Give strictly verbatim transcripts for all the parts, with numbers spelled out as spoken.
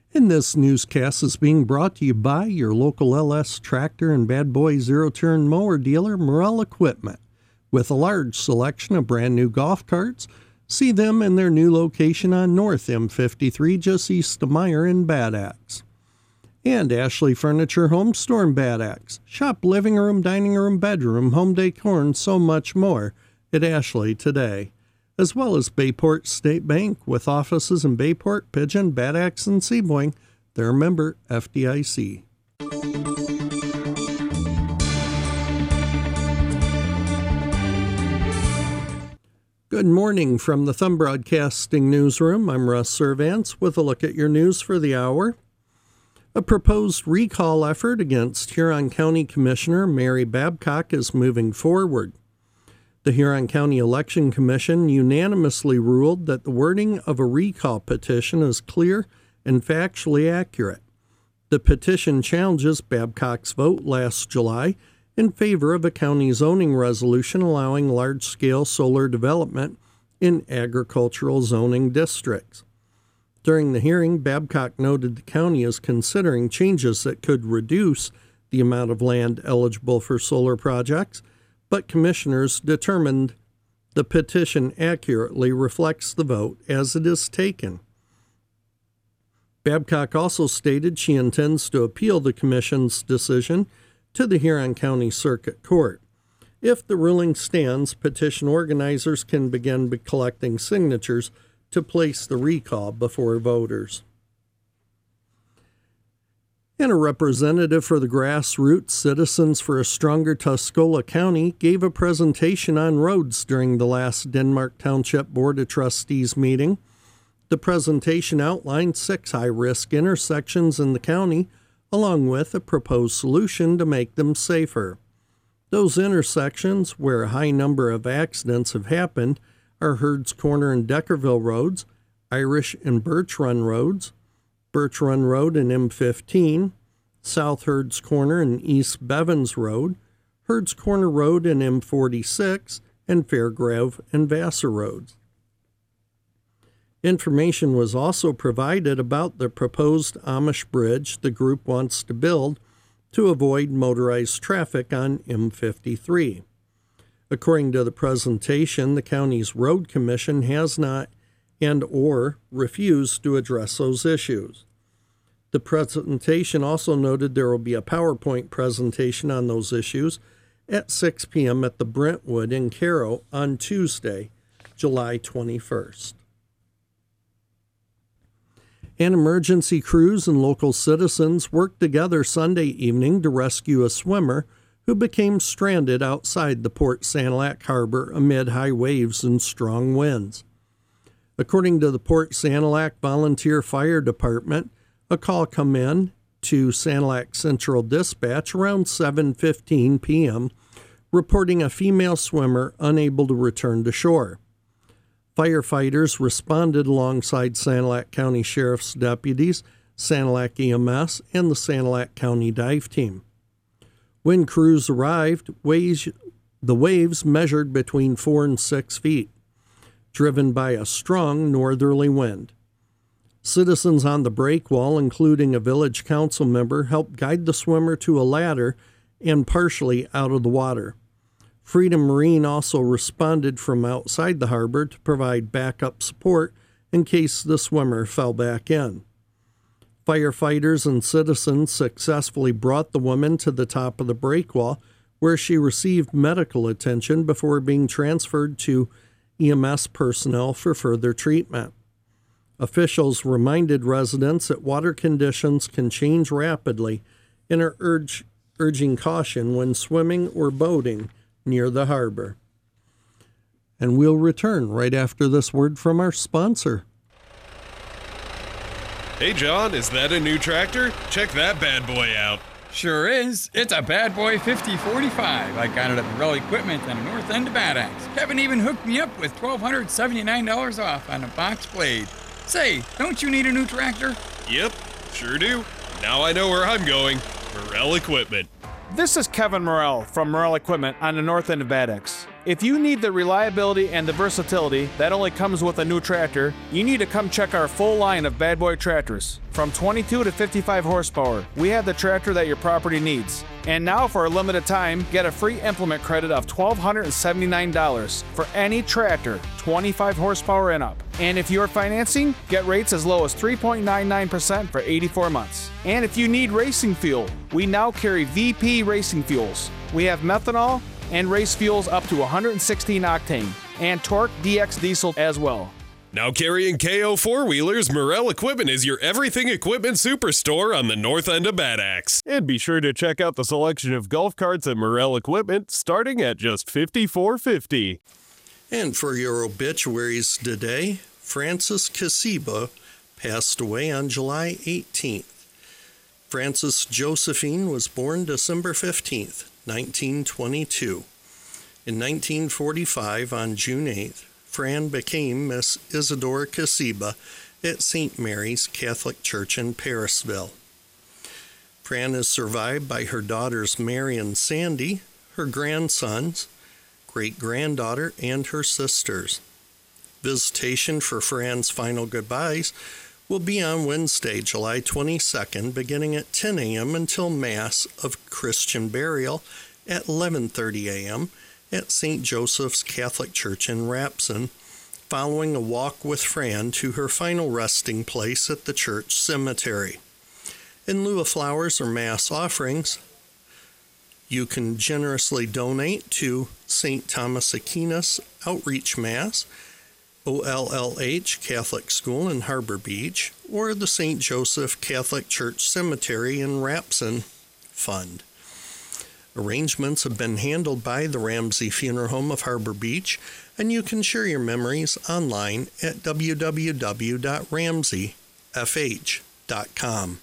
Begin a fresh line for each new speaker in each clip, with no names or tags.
And this newscast is being brought to you by your local L S tractor and bad boy zero-turn mower dealer, Morrell Equipment. With a large selection of brand new golf carts, see them in their new location on North M fifty-three, just east of Meyer in Bad Axe. And Ashley Furniture Home Store in Bad Axe. Shop living room, dining room, bedroom, home decor, and so much more at Ashley today. As well as Bayport State Bank, with offices in Bayport, Pigeon, Bad Axe, and Seaboing. They're a member F D I C. Good morning from the Thumb Broadcasting Newsroom. I'm Russ Servance with a look at your news for the hour. A proposed recall effort against Huron County Commissioner Mary Babcock is moving forward. The Huron County Election Commission unanimously ruled that the wording of a recall petition is clear and factually accurate. The petition challenges Babcock's vote last July in favor of a county zoning resolution allowing large-scale solar development in agricultural zoning districts. During the hearing, Babcock noted the county is considering changes that could reduce the amount of land eligible for solar projects, but commissioners determined the petition accurately reflects the vote as it is taken. Babcock also stated she intends to appeal the commission's decision to the Huron County Circuit Court. If the ruling stands, petition organizers can begin collecting signatures to place the recall before voters. And a representative for the grassroots Citizens for a Stronger Tuscola County gave a presentation on roads during the last Denmark Township Board of Trustees meeting. The presentation outlined six high-risk intersections in the county, along with a proposed solution to make them safer. Those intersections where a high number of accidents have happened are Herds Corner and Deckerville roads, Irish and Birch Run roads, Birch Run Road and M fifteen, South Herds Corner and East Bevins Road, Herds Corner Road and M forty-six, and Fairgrove and Vassar roads. Information was also provided about the proposed Amish bridge the group wants to build to avoid motorized traffic on M fifty-three. According to the presentation, the county's road commission has not and or refused to address those issues. The presentation also noted there will be a PowerPoint presentation on those issues at six p.m. at the Brentwood in Caro on Tuesday, July twenty-first. And emergency crews and local citizens worked together Sunday evening to rescue a swimmer who became stranded outside the Port Sanilac Harbor amid high waves and strong winds. According to the Port Sanilac Volunteer Fire Department, a call come in to Sanilac Central Dispatch around seven fifteen p.m. reporting a female swimmer unable to return to shore. Firefighters responded alongside Sanilac County Sheriff's deputies, Sanilac E M S, and the Sanilac County Dive Team. When crews arrived, waves, the waves measured between four and six feet, driven by a strong northerly wind. Citizens on the breakwall, including a village council member, helped guide the swimmer to a ladder and partially out of the water. Freedom Marine also responded from outside the harbor to provide backup support in case the swimmer fell back in. Firefighters and citizens successfully brought the woman to the top of the breakwall, where she received medical attention before being transferred to E M S personnel for further treatment. Officials reminded residents that water conditions can change rapidly and are urge, urging caution when swimming or boating near the harbor. And we'll return right after this word from our sponsor.
Hey John, is that a new tractor? Check that bad boy out.
Sure is. It's a Bad Boy fifty forty-five. I got it at Morrell Equipment on the north end of Bad Axe. Kevin even hooked me up with one thousand two hundred seventy-nine dollars off on a box blade. Say, don't you need a new tractor?
Yep, sure do. Now I know where I'm going. Morrell Equipment.
This is Kevin Morrell from Morrell Equipment on the north end of Bad Axe. If you need the reliability and the versatility that only comes with a new tractor, you need to come check our full line of Bad Boy tractors. From twenty-two to fifty-five horsepower, we have the tractor that your property needs. And now for a limited time, get a free implement credit of one thousand two hundred seventy-nine dollars for any tractor, twenty-five horsepower and up. And if you're financing, get rates as low as three point nine nine percent for eighty-four months. And if you need racing fuel, we now carry V P Racing Fuels. We have methanol and race fuels up to one hundred sixteen octane, and Torque D X diesel as well.
Now carrying K O four-wheelers, Morrell Equipment is your everything equipment superstore on the north end of Bad Axe. And be sure to check out the selection of golf carts at Morrell Equipment, starting at just fifty-four fifty.
And for your obituaries today, Francis Casiba passed away on July eighteenth. Frances Josephine was born December fifteenth, nineteen twenty-two. In nineteen forty-five, on June eighth, Fran became Miss Isidore Casiba at Saint Mary's Catholic Church in Parisville. Fran is survived by her daughters Mary and Sandy, her grandsons, great-granddaughter, and her sisters. Visitation for Fran's final goodbyes will be on Wednesday, July twenty-second, beginning at ten a.m. until Mass of Christian burial at eleven thirty a.m. at Saint Joseph's Catholic Church in Rapson, following a walk with Fran to her final resting place at the church cemetery. In lieu of flowers or Mass offerings, you can generously donate to Saint Thomas Aquinas Outreach Mass, O L L H Catholic School in Harbor Beach, or the Saint Joseph Catholic Church Cemetery in Rapson Fund. Arrangements have been handled by the Ramsey Funeral Home of Harbor Beach, and you can share your memories online at w w w dot ramsey f h dot com.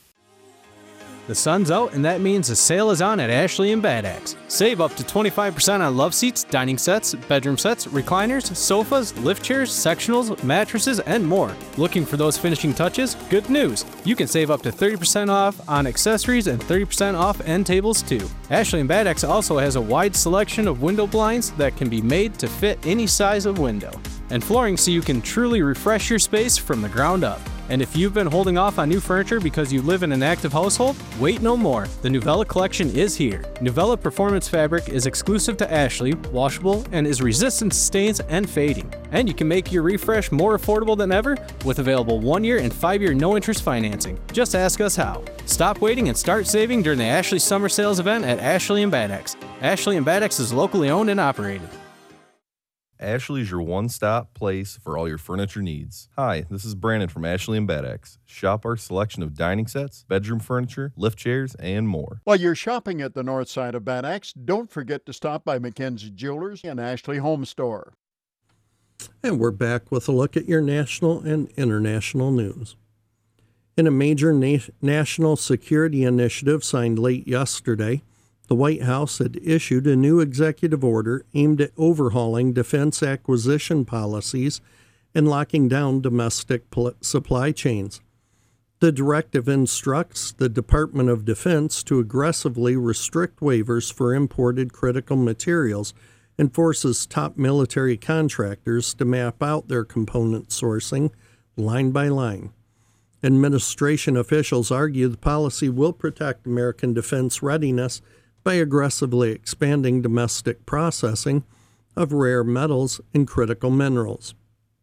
The sun's out, and that means the sale is on at Ashley and Bad Axe. Save up to twenty-five percent on love seats, dining sets, bedroom sets, recliners, sofas, lift chairs, sectionals, mattresses, and more. Looking for those finishing touches? Good news! You can save up to thirty percent off on accessories and thirty percent off end tables too. Ashley and Bad Axe also has a wide selection of window blinds that can be made to fit any size of window, and flooring so you can truly refresh your space from the ground up. And if you've been holding off on new furniture because you live in an active household, wait no more. The Nuvella collection is here. Nuvella Performance Fabric is exclusive to Ashley, washable, and is resistant to stains and fading. And you can make your refresh more affordable than ever with available one-year and five-year no-interest financing. Just ask us how. Stop waiting and start saving during the Ashley Summer Sales event at Ashley and Bad Axe. Ashley and Bad Axe is locally owned and operated.
Ashley's your one-stop place for all your furniture needs. Hi, this is Brandon from Ashley and Bad Axe. Shop our selection of dining sets, bedroom furniture, lift chairs, and more.
While you're shopping at the north side of Bad Axe, don't forget to stop by McKenzie Jewelers and Ashley Home Store.
And we're back with a look at your national and international news. In a major na- national security initiative signed late yesterday, the White House had issued a new executive order aimed at overhauling defense acquisition policies and locking down domestic pl- supply chains. The directive instructs the Department of Defense to aggressively restrict waivers for imported critical materials and forces top military contractors to map out their component sourcing line by line. Administration officials argue the policy will protect American defense readiness by aggressively expanding domestic processing of rare metals and critical minerals.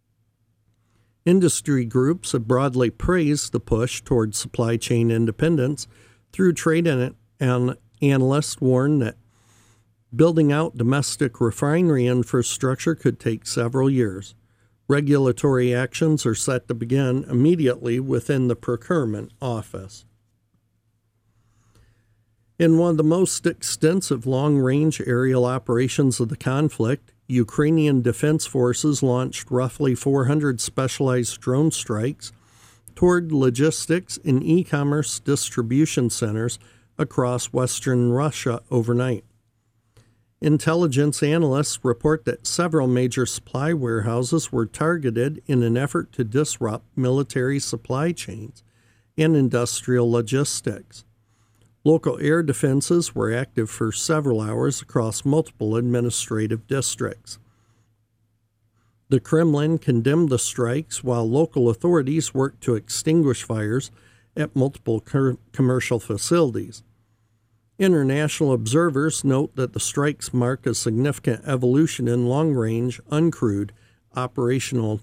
Industry groups have broadly praised the push toward supply chain independence, through trade and analysts warn that building out domestic refinery infrastructure could take several years. Regulatory actions are set to begin immediately within the procurement office. In one of the most extensive long-range aerial operations of the conflict, Ukrainian defense forces launched roughly four hundred specialized drone strikes toward logistics and e-commerce distribution centers across western Russia overnight. Intelligence analysts report that several major supply warehouses were targeted in an effort to disrupt military supply chains and industrial logistics. Local air defenses were active for several hours across multiple administrative districts. The Kremlin condemned the strikes while local authorities worked to extinguish fires at multiple co- commercial facilities. International observers note that the strikes mark a significant evolution in long-range, uncrewed operational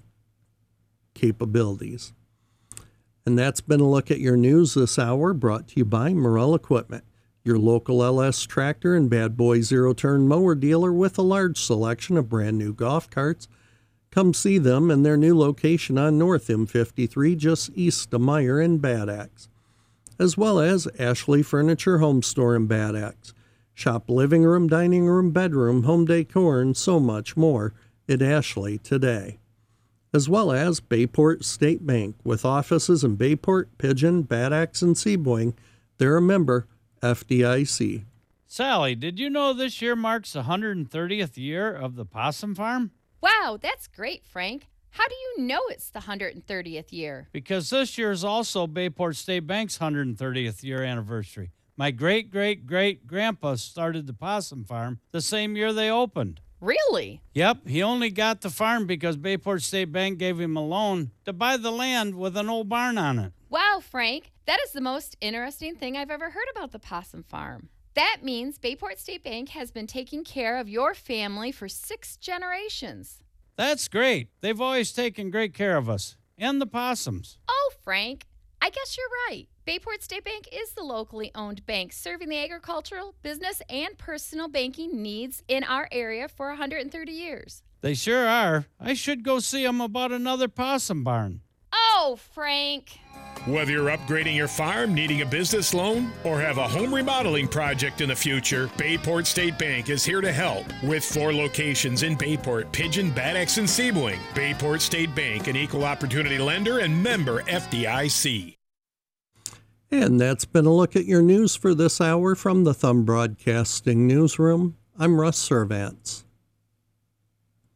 capabilities. And that's been a look at your news this hour, brought to you by Morrell Equipment, your local L S tractor and Bad Boy zero-turn mower dealer with a large selection of brand new golf carts. Come see them in their new location on North M fifty-three, just east of Meyer in Bad Axe, as well as Ashley Furniture Home Store in Bad Axe. Shop living room, dining room, bedroom, home decor, and so much more at Ashley today. As well as Bayport State Bank, with offices in Bayport, Pigeon, Bad Axe, and Seaboing. They're a member F D I C.
Sally, did you know this year marks the one hundred thirtieth year of the Possum Farm?
Wow, that's great, Frank. How do you know it's the one hundred thirtieth year?
Because this year is also Bayport State Bank's one hundred thirtieth year anniversary. My great-great-great-grandpa started the Possum Farm the same year they opened.
Really?
Yep, he only got the farm because Bayport State Bank gave him a loan to buy the land with an old barn on it.
Wow, Frank, that is the most interesting thing I've ever heard about the Possum Farm. That means Bayport State Bank has been taking care of your family for six generations.
That's great. They've always taken great care of us and the possums.
Oh, Frank, I guess you're right. Bayport State Bank is the locally owned bank serving the agricultural, business, and personal banking needs in our area for one hundred thirty years.
They sure are. I should go see them about another possum barn.
Oh, Frank.
Whether you're upgrading your farm, needing a business loan, or have a home remodeling project in the future, Bayport State Bank is here to help. With four locations in Bayport, Pigeon, Bad Axe, and Seaboing, Bayport State Bank, an equal opportunity lender and member F D I C.
And that's been a look at your news for this hour from the Thumb Broadcasting Newsroom. I'm Russ Servants.